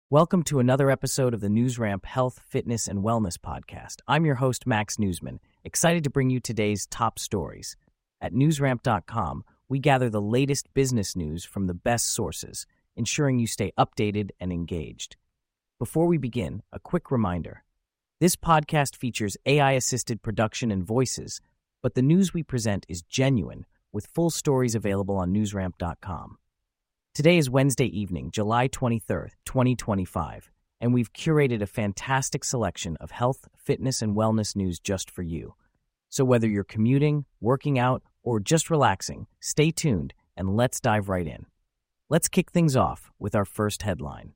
Welcome to another episode of the NewsRamp Health, Fitness, and Wellness Podcast. I'm your host, Max Newsman, excited to bring you today's top stories. At newsramp.com, we gather the latest business news from the best sources, ensuring you stay updated and engaged. Before we begin, a quick reminder. This podcast features AI-assisted production and voices, but the news we present is genuine, with full stories available on newsramp.com. Today is Wednesday evening, July 23rd, 2025, and we've curated a fantastic selection of health, fitness, and wellness news just for you. So whether you're commuting, working out, or just relaxing, stay tuned and let's dive right in. Let's kick things off with our first headline.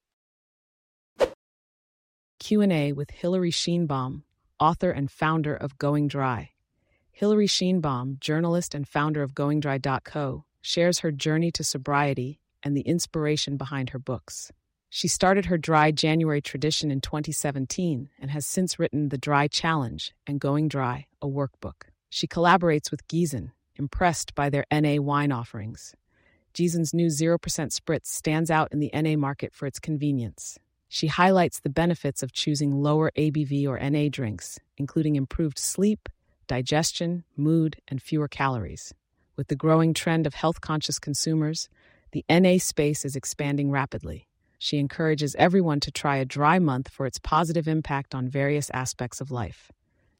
Q&A with Hilary Sheenbaum, author and founder of Going Dry. Hilary Sheenbaum, journalist and founder of GoingDry.co, shares her journey to sobriety and the inspiration behind her books. She started her Dry January tradition in 2017 and has since written The Dry Challenge and Going Dry, a workbook. She collaborates with Gießen, impressed by their NA wine offerings. Gießen's new 0% Spritz stands out in the NA market for its convenience. She highlights the benefits of choosing lower ABV or NA drinks, including improved sleep, digestion, mood, and fewer calories. With the growing trend of health-conscious consumers, the NA space is expanding rapidly. She encourages everyone to try a dry month for its positive impact on various aspects of life.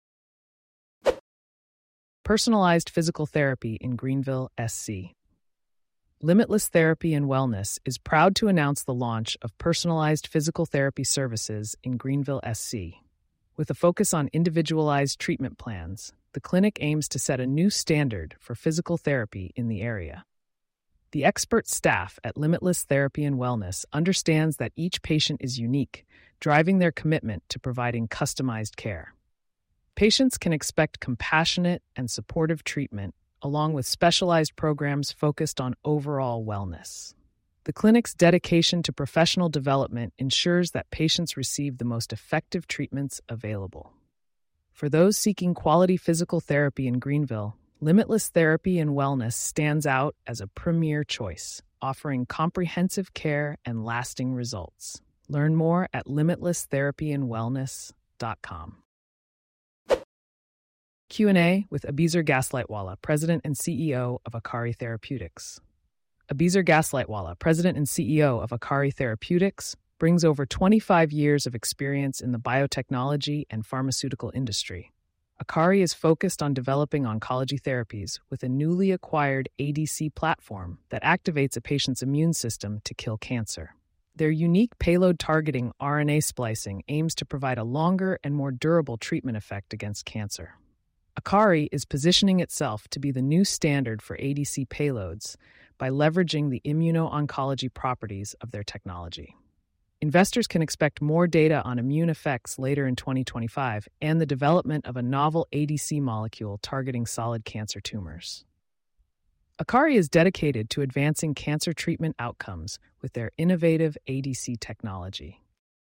Personalized physical therapy in Greenville, SC. Limitless Therapy and Wellness is proud to announce the launch of personalized physical therapy services in Greenville, SC. With a focus on individualized treatment plans, the clinic aims to set a new standard for physical therapy in the area. The expert staff at Limitless Therapy and Wellness understands that each patient is unique, driving their commitment to providing customized care. Patients can expect compassionate and supportive treatment, along with specialized programs focused on overall wellness. The clinic's dedication to professional development ensures that patients receive the most effective treatments available. For those seeking quality physical therapy in Greenville, Limitless Therapy and Wellness stands out as a premier choice, offering comprehensive care and lasting results. Learn more at limitlesstherapyandwellness.com. Q&A with Abizar Gaslightwala, President and CEO of Akari Therapeutics. Abizar Gaslightwala, President and CEO of Akari Therapeutics, brings over 25 years of experience in the biotechnology and pharmaceutical industry. Akari is focused on developing oncology therapies with a newly acquired ADC platform that activates a patient's immune system to kill cancer. Their unique payload-targeting RNA splicing aims to provide a longer and more durable treatment effect against cancer. Akari is positioning itself to be the new standard for ADC payloads by leveraging the immuno-oncology properties of their technology. Investors can expect more data on immune effects later in 2025 and the development of a novel ADC molecule targeting solid cancer tumors. Akari is dedicated to advancing cancer treatment outcomes with their innovative ADC technology.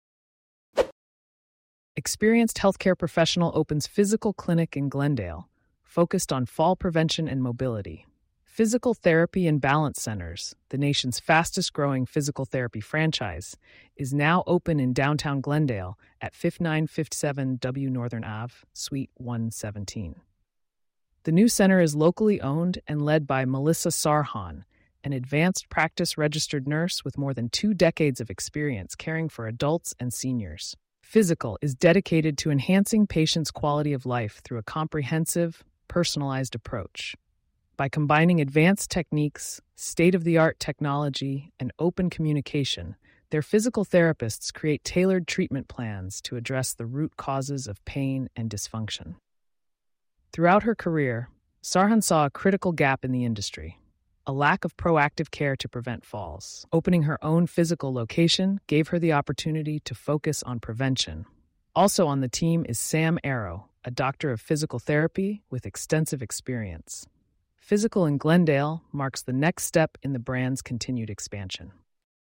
Experienced healthcare professional opens physical clinic in Glendale, focused on fall prevention and mobility. Physical Therapy and Balance Centers, the nation's fastest-growing physical therapy franchise, is now open in downtown Glendale at 5957 W Northern Ave, Suite 117. The new center is locally owned and led by Melissa Sarhan, an advanced practice registered nurse with more than 2 decades of experience caring for adults and seniors. Physical is dedicated to enhancing patients' quality of life through a comprehensive, personalized approach. By combining advanced techniques, state-of-the-art technology, and open communication, their physical therapists create tailored treatment plans to address the root causes of pain and dysfunction. Throughout her career, Sarhan saw a critical gap in the industry, a lack of proactive care to prevent falls. Opening her own physical location gave her the opportunity to focus on prevention. Also on the team is Sam Arrow, a doctor of physical therapy with extensive experience. Physical in Glendale marks the next step in the brand's continued expansion.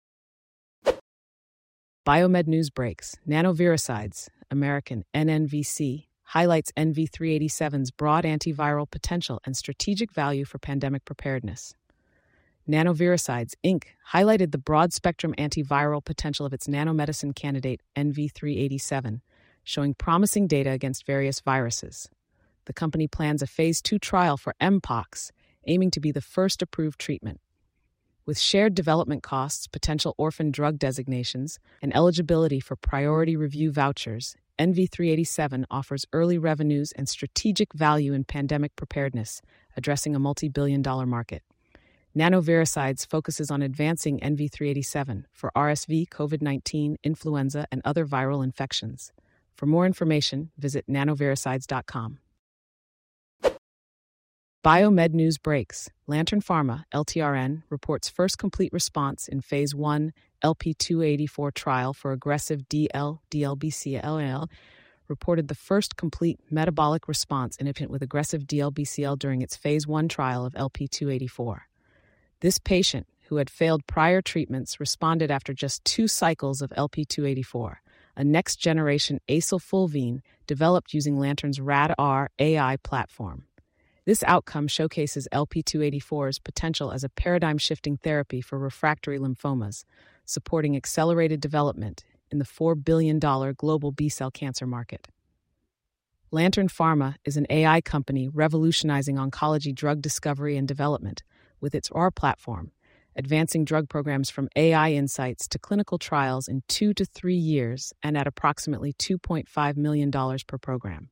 Biomed News Breaks. Nanoviricides, American NNVC, highlights NV387's broad antiviral potential and strategic value for pandemic preparedness. Nanoviricides, Inc. highlighted the broad-spectrum antiviral potential of its nanomedicine candidate NV387, showing promising data against various viruses. The company plans a Phase 2 trial for Mpox, aiming to be the first approved treatment. With shared development costs, potential orphan drug designations, and eligibility for priority review vouchers, NV387 offers early revenues and strategic value in pandemic preparedness, addressing a multi-billion-dollar market. Nanoviricides focuses on advancing NV387 for RSV, COVID-19, influenza, and other viral infections. For more information, visit nanoviricides.com. Biomed news breaks. Lantern Pharma, LTRN, reports first complete response in Phase 1 LP284 trial for aggressive DLBCL, reported the first complete metabolic response in a patient with aggressive DLBCL during its Phase 1 trial of LP284. This patient, who had failed prior treatments, responded after just 2 cycles of LP284, a next-generation acylfulvene developed using Lantern's RAD-R AI platform. This outcome showcases LP284's potential as a paradigm-shifting therapy for refractory lymphomas, supporting accelerated development in the $4 billion global B-cell cancer market. Lantern Pharma is an AI company revolutionizing oncology drug discovery and development with its R platform, advancing drug programs from AI insights to clinical trials in 2 to 3 years and at approximately $2.5 million per program.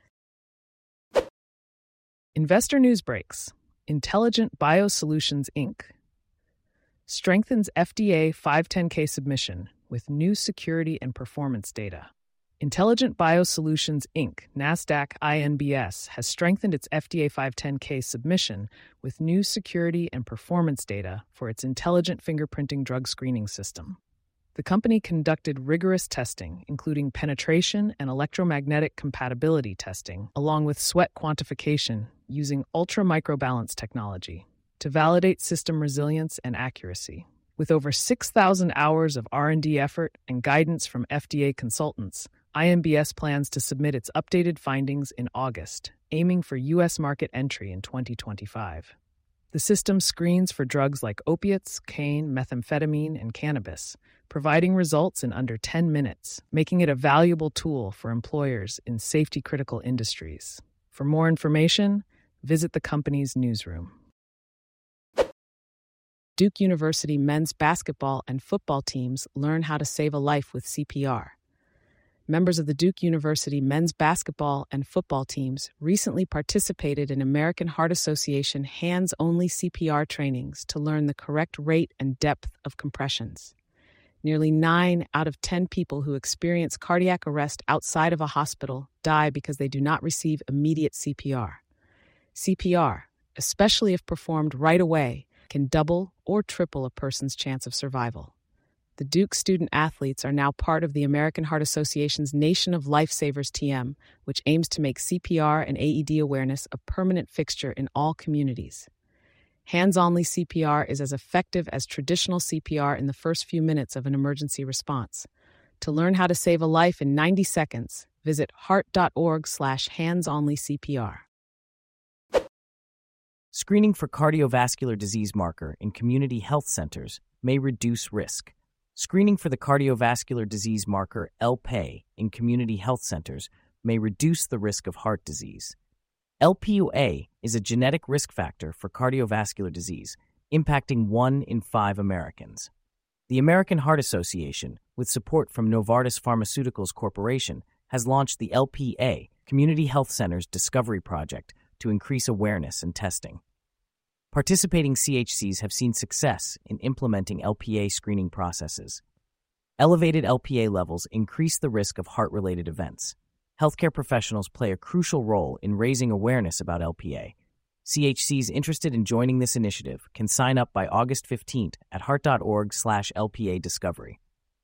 Investor news breaks. Intelligent Biosolutions, Inc. strengthens FDA 510(k) submission with new security and performance data. Intelligent Biosolutions, Inc., NASDAQ INBS, has strengthened its FDA 510(k) submission with new security and performance data for its intelligent fingerprinting drug screening system. The company conducted rigorous testing, including penetration and electromagnetic compatibility testing, along with sweat quantification using ultra-microbalance technology to validate system resilience and accuracy. With over 6,000 hours of R&D effort and guidance from FDA consultants, INBS plans to submit its updated findings in August, aiming for U.S. market entry in 2025. The system screens for drugs like opiates, cane, methamphetamine, and cannabis, providing results in under 10 minutes, making it a valuable tool for employers in safety-critical industries. For more information, visit the company's newsroom. Duke University men's basketball and football teams learn how to save a life with CPR. Members of the Duke University men's basketball and football teams recently participated in American Heart Association hands-only CPR trainings to learn the correct rate and depth of compressions. Nearly 9 out of 10 people who experience cardiac arrest outside of a hospital die because they do not receive immediate CPR. CPR, especially if performed right away, can double or triple a person's chance of survival. The Duke student-athletes are now part of the American Heart Association's Nation of Lifesavers TM, which aims to make CPR and AED awareness a permanent fixture in all communities. Hands-only CPR is as effective as traditional CPR in the first few minutes of an emergency response. To learn how to save a life in 90 seconds, visit heart.org/hands-only-CPR. Screening for cardiovascular disease marker in community health centers may reduce risk. Screening for the cardiovascular disease marker LPA in community health centers may reduce the risk of heart disease. LPA is a genetic risk factor for cardiovascular disease, impacting 1 in 5 Americans. The American Heart Association, with support from Novartis Pharmaceuticals Corporation, has launched the LPA Community Health Centers Discovery Project to increase awareness and testing. Participating CHCs have seen success in implementing LPA screening processes. Elevated LPA levels increase the risk of heart-related events. Healthcare professionals play a crucial role in raising awareness about LPA. CHCs interested in joining this initiative can sign up by August 15th at heart.org/LPA discovery.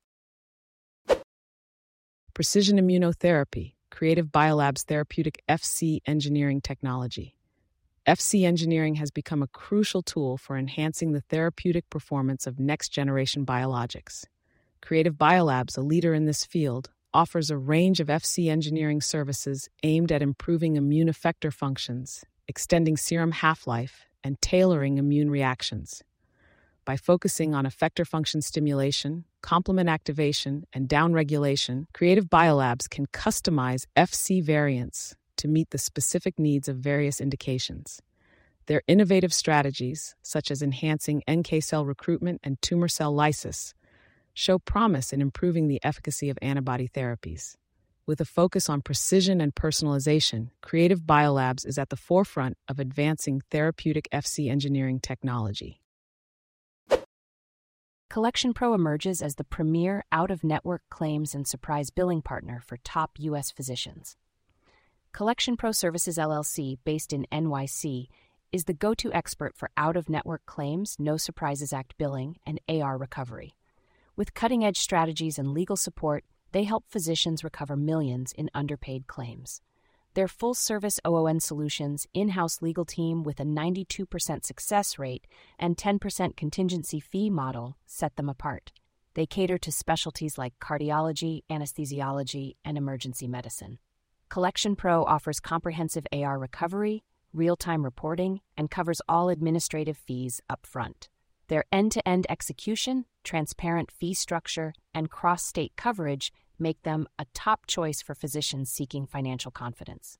Precision Immunotherapy, Creative Biolabs' therapeutic FC engineering technology. FC engineering has become a crucial tool for enhancing the therapeutic performance of next-generation biologics. Creative Biolabs, a leader in this field, offers a range of FC engineering services aimed at improving immune effector functions, extending serum half-life, and tailoring immune reactions. By focusing on effector function stimulation, complement activation, and downregulation, Creative Biolabs can customize FC variants to meet the specific needs of various indications. Their innovative strategies, such as enhancing NK cell recruitment and tumor cell lysis, show promise in improving the efficacy of antibody therapies. With a focus on precision and personalization, Creative Biolabs is at the forefront of advancing therapeutic FC engineering technology. Collection Pro emerges as the premier out-of-network claims and surprise billing partner for top U.S. physicians. Collection Pro Services LLC, based in NYC, is the go-to expert for out-of-network claims, No Surprises Act billing, and AR recovery. With cutting-edge strategies and legal support, they help physicians recover millions in underpaid claims. Their full-service OON solutions, in-house legal team with a 92% success rate and 10% contingency fee model set them apart. They cater to specialties like cardiology, anesthesiology, and emergency medicine. Collection Pro offers comprehensive AR recovery, real-time reporting, and covers all administrative fees up front. Their end-to-end execution, transparent fee structure, and cross-state coverage make them a top choice for physicians seeking financial confidence.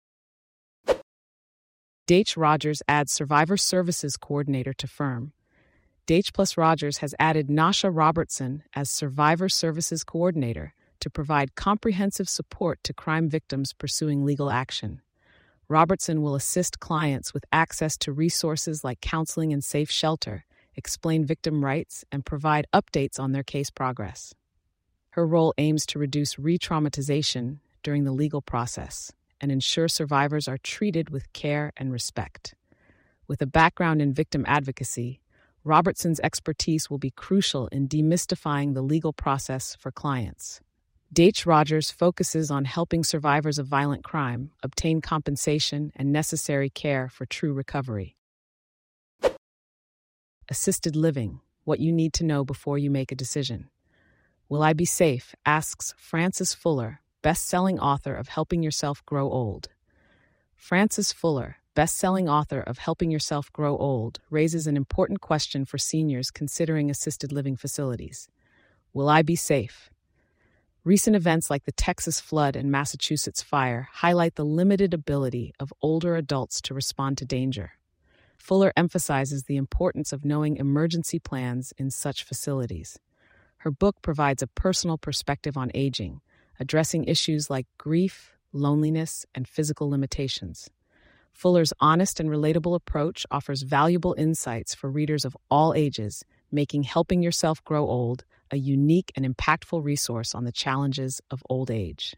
Daitch Rogers adds Survivor Services Coordinator to firm. Daitch plus Rogers has added Nasha Robertson as Survivor Services Coordinator to provide comprehensive support to crime victims pursuing legal action. Robertson will assist clients with access to resources like counseling and safe shelter, explain victim rights, and provide updates on their case progress. Her role aims to reduce re-traumatization during the legal process and ensure survivors are treated with care and respect. With a background in victim advocacy, Robertson's expertise will be crucial in demystifying the legal process for clients. Daitch Rogers focuses on helping survivors of violent crime obtain compensation and necessary care for true recovery. Assisted living, what you need to know before you make a decision. Will I be safe? Asks Frances Fuller, best-selling author of Helping Yourself Grow Old. Frances Fuller, best-selling author of Helping Yourself Grow Old, raises an important question for seniors considering assisted living facilities. Will I be safe? Recent events like the Texas flood and Massachusetts fire highlight the limited ability of older adults to respond to danger. Fuller emphasizes the importance of knowing emergency plans in such facilities. Her book provides a personal perspective on aging, addressing issues like grief, loneliness, and physical limitations. Fuller's honest and relatable approach offers valuable insights for readers of all ages, making Helping Yourself Grow Old a unique and impactful resource on the challenges of old age.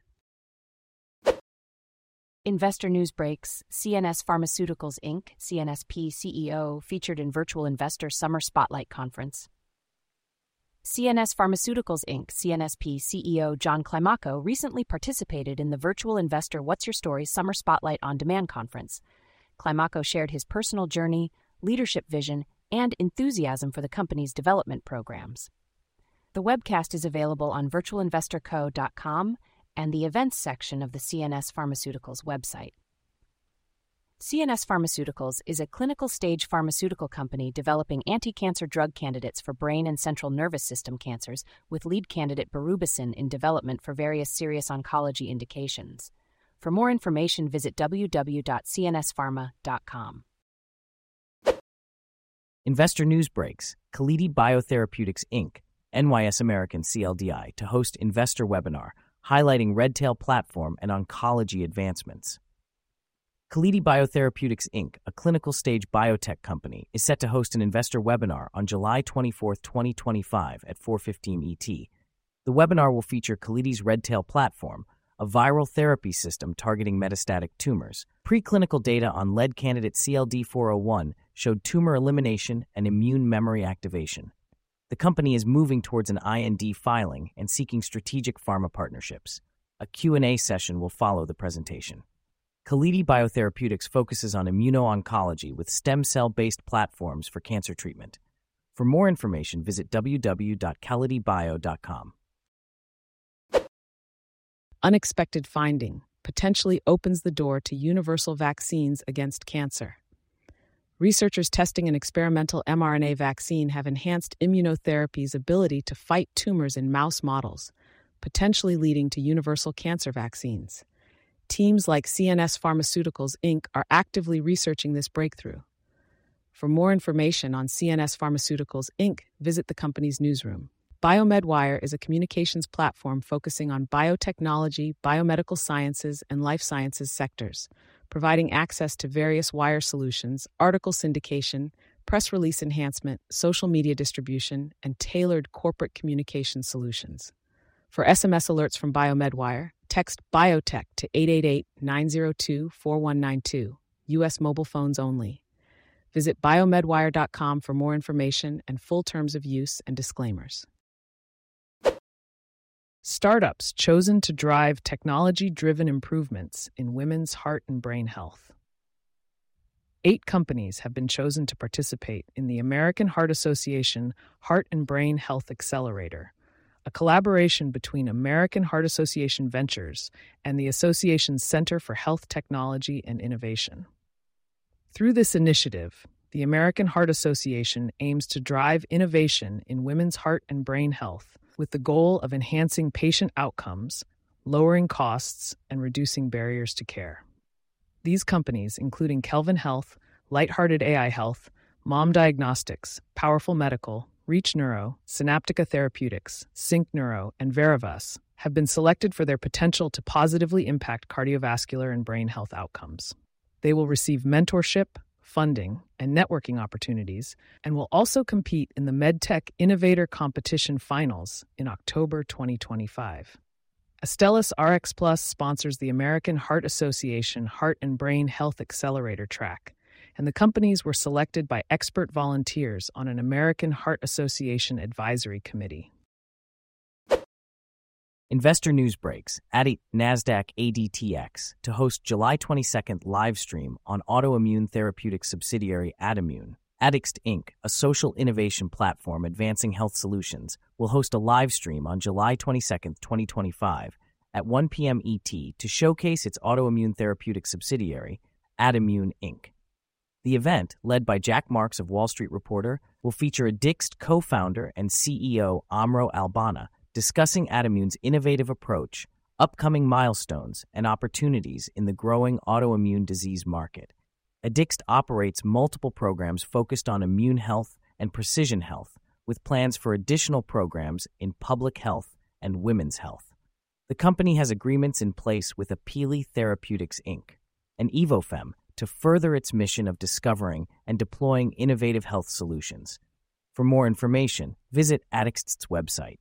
Investor news breaks. CNS Pharmaceuticals, Inc., CNSP CEO, featured in Virtual Investor Summer Spotlight Conference. CNS Pharmaceuticals, Inc., CNSP CEO John Climaco recently participated in the Virtual Investor What's Your Story Summer Spotlight On Demand Conference. Climaco shared his personal journey, leadership vision, and enthusiasm for the company's development programs. The webcast is available on virtualinvestorco.com and the events section of the CNS Pharmaceuticals website. CNS Pharmaceuticals is a clinical-stage pharmaceutical company developing anti-cancer drug candidates for brain and central nervous system cancers, with lead candidate Berubicin in development for various serious oncology indications. For more information, visit www.cnspharma.com. Investor news breaks. Kalidi Biotherapeutics, Inc., NYS American CLDI, to host investor webinar highlighting Redtail platform and oncology advancements. Kalidi Biotherapeutics, Inc., a clinical-stage biotech company, is set to host an investor webinar on July 24, 2025 at 4:15 ET. The webinar will feature Kalidi's Redtail platform, a viral therapy system targeting metastatic tumors. Preclinical data on lead candidate CLD-401 showed tumor elimination and immune memory activation. The company is moving towards an IND filing and seeking strategic pharma partnerships. A Q&A session will follow the presentation. Kalidi Biotherapeutics focuses on immuno-oncology with stem cell-based platforms for cancer treatment. For more information, visit www.kalidibio.com. Unexpected finding potentially opens the door to universal vaccines against cancer. Researchers testing an experimental mRNA vaccine have enhanced immunotherapy's ability to fight tumors in mouse models, potentially leading to universal cancer vaccines. Teams like CNS Pharmaceuticals, Inc. are actively researching this breakthrough. For more information on CNS Pharmaceuticals, Inc., visit the company's newsroom. BioMedWire is a communications platform focusing on biotechnology, biomedical sciences, and life sciences sectors, providing access to various wire solutions, article syndication, press release enhancement, social media distribution, and tailored corporate communication solutions. For SMS alerts from BioMedWire, text BIOTECH to 888-902-4192, U.S. mobile phones only. Visit biomedwire.com for more information and full terms of use and disclaimers. Startups chosen to drive technology-driven improvements in women's heart and brain health. 8 companies have been chosen to participate in the American Heart Association Heart and Brain Health Accelerator, a collaboration between American Heart Association Ventures and the association's Center for Health Technology and Innovation. Through this initiative, the American Heart Association aims to drive innovation in women's heart and brain health with the goal of enhancing patient outcomes, lowering costs, and reducing barriers to care. These companies, including Kelvin Health, Lighthearted AI Health, Mom Diagnostics, Powerful Medical, Reach Neuro, Synaptica Therapeutics, Sync Neuro, and Verivas, have been selected for their potential to positively impact cardiovascular and brain health outcomes. They will receive mentorship, funding, and networking opportunities, and will also compete in the MedTech Innovator Competition Finals in October 2025. Astellas RX Plus sponsors the American Heart Association Heart and Brain Health Accelerator track, and the companies were selected by expert volunteers on an American Heart Association advisory committee. Investor News Breaks at NASDAQ ADTX to host July 22nd live stream on autoimmune therapeutic subsidiary Adimune. Addict Inc., a social innovation platform advancing health solutions, will host a live stream on July 22nd, 2025 at 1 p.m. ET to showcase its autoimmune therapeutic subsidiary, Adimune Inc. The event, led by Jack Marks of Wall Street Reporter, will feature Addict co-founder and CEO Amro Albana, discussing Adimune's innovative approach, upcoming milestones, and opportunities in the growing autoimmune disease market. Addict operates multiple programs focused on immune health and precision health, with plans for additional programs in public health and women's health. The company has agreements in place with Apili Therapeutics Inc. and Evofem to further its mission of discovering and deploying innovative health solutions. For more information, visit Addict's website.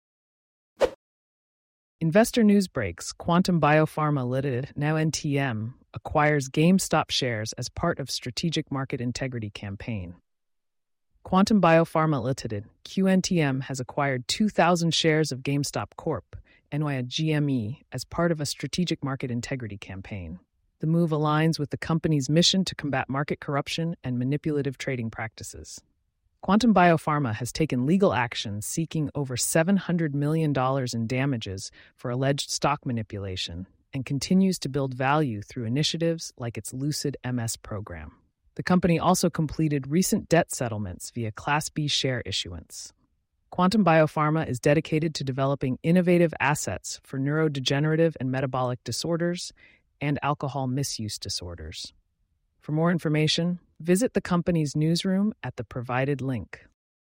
Investor News Breaks: Quantum Biopharma Limited, now NTM, acquires GameStop shares as part of Strategic Market Integrity campaign. Quantum Biopharma Limited, QNTM, has acquired 2,000 shares of GameStop Corp., NYGME, as part of a Strategic Market Integrity campaign. The move aligns with the company's mission to combat market corruption and manipulative trading practices. Quantum Biopharma has taken legal action seeking over $700 million in damages for alleged stock manipulation and continues to build value through initiatives like its Lucid MS program. The company also completed recent debt settlements via Class B share issuance. Quantum Biopharma is dedicated to developing innovative assets for neurodegenerative and metabolic disorders and alcohol misuse disorders. For more information, visit the company's newsroom at the provided link.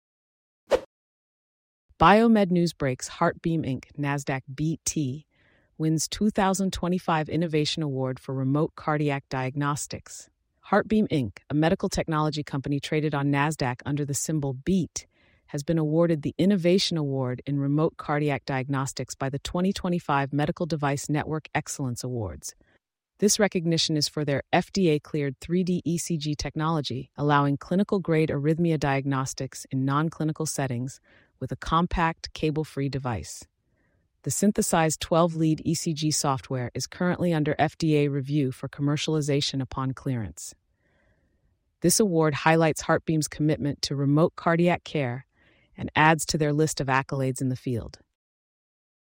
Biomed News Breaks: Heartbeam Inc., NASDAQ BT, wins 2025 Innovation Award for Remote Cardiac Diagnostics. Heartbeam Inc., a medical technology company traded on NASDAQ under the symbol BEAT, has been awarded the Innovation Award in Remote Cardiac Diagnostics by the 2025 Medical Device Network Excellence Awards. This recognition is for their FDA-cleared 3D ECG technology, allowing clinical-grade arrhythmia diagnostics in non-clinical settings with a compact, cable-free device. The synthesized 12-lead ECG software is currently under FDA review for commercialization upon clearance. This award highlights Heartbeam's commitment to remote cardiac care and adds to their list of accolades in the field.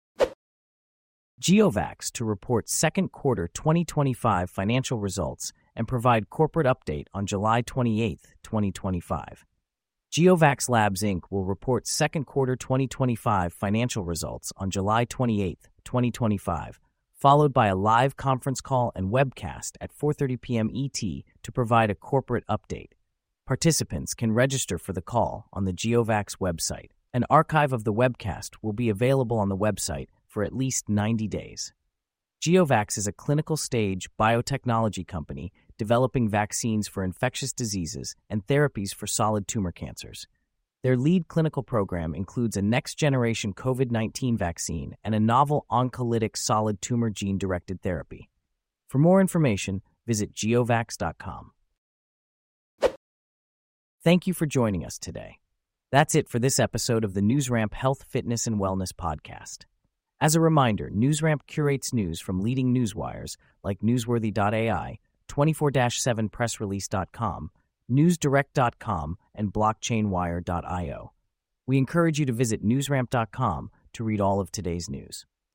GeoVax to report second quarter 2025 financial results and provide corporate update on July 28, 2025. GeoVax Labs Inc. will report second quarter 2025 financial results on July 28, 2025, followed by a live conference call and webcast at 4:30 p.m. ET to provide a corporate update. Participants can register for the call on the GeoVax website. An archive of the webcast will be available on the website for at least 90 days. GeoVax is a clinical-stage biotechnology company developing vaccines for infectious diseases and therapies for solid tumor cancers. Their lead clinical program includes a next-generation COVID-19 vaccine and a novel oncolytic solid tumor gene-directed therapy. For more information, visit geovax.com. Thank you for joining us today. That's it for this episode of the NewsRamp Health, Fitness, and Wellness podcast. As a reminder, NewsRamp curates news from leading newswires like Newsworthy.ai, 24/7pressrelease.com, NewsDirect.com, and BlockchainWire.io. We encourage you to visit NewsRamp.com to read all of today's news.